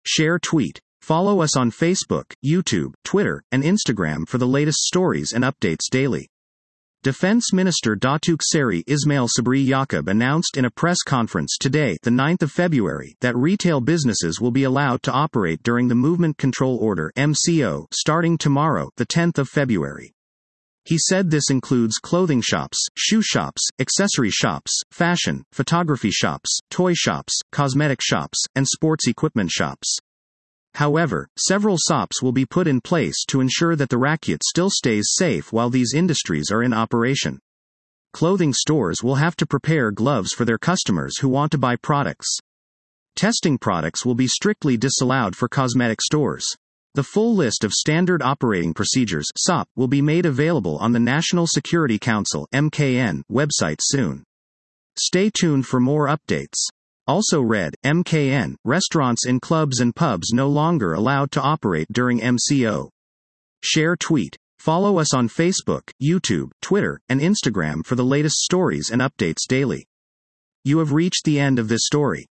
Share tweet. Follow us on Facebook, YouTube, Twitter, and Instagram for the latest stories and updates daily. Defense Minister Datuk Seri Ismail Sabri Yaakob announced in a press conference today, the 9th of February, that retail businesses will be allowed to operate during the Movement Control Order (MCO) starting tomorrow, the 10th of February. He said this includes clothing shops, shoe shops, accessory shops, fashion, photography shops, toy shops, cosmetic shops, and sports equipment shops. However, several SOPs will be put in place to ensure that the rakyat still stays safe while these industries are in operation. Clothing stores will have to prepare gloves for their customers who want to buy products. Testing products will be strictly disallowed for cosmetic stores. The full list of standard operating procedures (SOP) will be made available on the National Security Council (MKN) website soon. Stay tuned for more updates. Also read, MKN, restaurants in clubs and pubs no longer allowed to operate during MCO. Share tweet. Follow us on Facebook, YouTube, Twitter, and Instagram for the latest stories and updates daily. You have reached the end of this story.